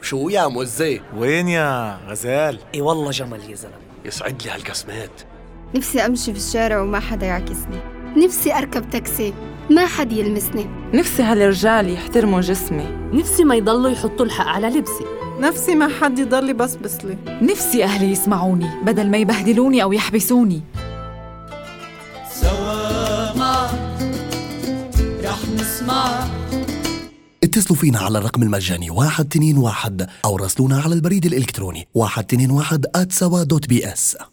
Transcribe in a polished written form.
شو يا مزي؟ وين يا غزال؟ اي والله جمل يا زلمة. يسعد لي هالقسمات. نفسي أمشي في الشارع وما حدا يعكسني. نفسي أركب تاكسي ما حد يلمسني. نفسي هالرجال يحترموا جسمي. نفسي ما يضلوا يحطوا الحق على لبسي. نفسي ما حد يضل يبصبص لي. نفسي أهلي يسمعوني بدل ما يبهدلوني أو يحبسوني. سوا معك رح نسمع. اتصلوا فينا على الرقم المجاني 121 أو راسلونا على البريد الإلكتروني 121@sawa.bs.